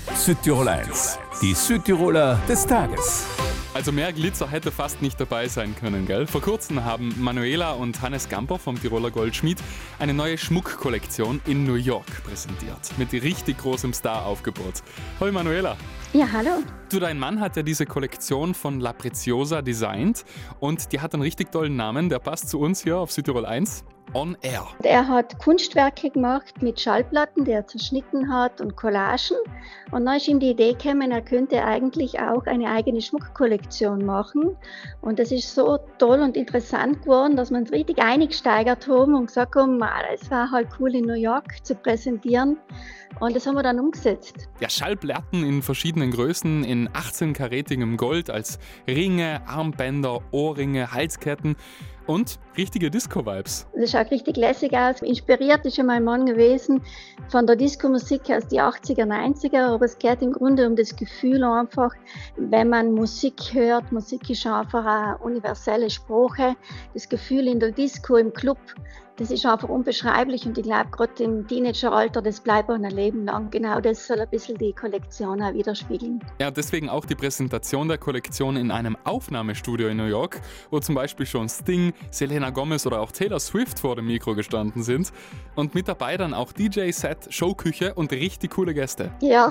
Südtirol 1, die Südtiroler des Tages. Also mehr Glitzer hätte fast nicht dabei sein können, gell? Vor kurzem haben Manuela und Hannes Gamper vom Tiroler Goldschmied eine neue Schmuckkollektion in New York präsentiert. Mit richtig großem Staraufgebot. Hoi Manuela. Ja, hallo. Du, dein Mann hat ja diese Kollektion von La Preziosa designt und die hat einen richtig tollen Namen, der passt zu uns hier auf Südtirol 1. On Air. Er hat Kunstwerke gemacht mit Schallplatten, die er zerschnitten hat und Collagen. Und dann ist ihm die Idee gekommen, er könnte eigentlich auch eine eigene Schmuckkollektion machen. Und das ist so toll und interessant geworden, dass wir uns richtig eingesteigert haben und gesagt haben, es war halt cool in New York zu präsentieren. Und das haben wir dann umgesetzt. Ja, Schallplatten in verschiedenen Größen, in 18-karätigem Gold als Ringe, Armbänder, Ohrringe, Halsketten und richtige Disco-Vibes. Das schaut richtig lässig aus. Inspiriert ist ja mein Mann gewesen von der Disco-Musik aus den 80er, 90er, aber es geht im Grunde um das Gefühl einfach, wenn man Musik hört, Musik ist einfach eine universelle Sprache, das Gefühl in der Disco, im Club, das ist einfach unbeschreiblich und ich glaube, gerade im Teenageralter, das bleibt auch ein Leben lang. Genau das soll ein bisschen die Kollektion auch widerspiegeln. Ja, deswegen auch die Präsentation der Kollektion in einem Aufnahmestudio in New York, wo zum Beispiel schon Sting, Selena Gomez oder auch Taylor Swift vor dem Mikro gestanden sind. Und mit dabei dann auch DJ-Set, Showküche und richtig coole Gäste. Ja,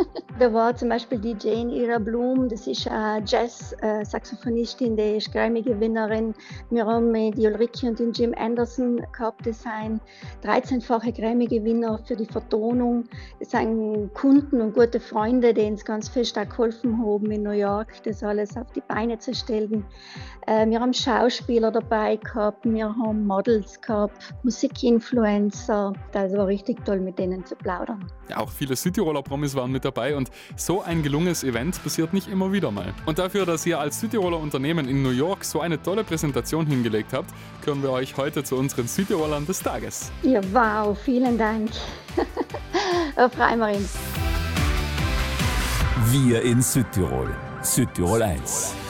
da war zum Beispiel die Jane Ira Bloom, das ist eine Jazz-Saxophonistin, die ist Grammy-Gewinnerin. Wir haben die Ulrike und den Jim Anderson gehabt, das sind 13-fache Grammy-Gewinner für die Vertonung. Das sind Kunden und gute Freunde, die uns ganz fest auch geholfen haben in New York, das alles auf die Beine zu stellen. Wir haben Schauspieler dabei gehabt, wir haben Models gehabt, Musikinfluencer. Das war richtig toll, mit denen zu plaudern. Ja, auch viele Südtiroler Promis waren mit dabei und so ein gelungenes Event passiert nicht immer wieder mal. Und dafür, dass ihr als Südtiroler Unternehmen in New York so eine tolle Präsentation hingelegt habt, können wir euch heute zu unseren Südtirolern des Tages. Ja, wow, vielen Dank. Da freuen wir uns. Wir in Südtirol. Südtirol 1.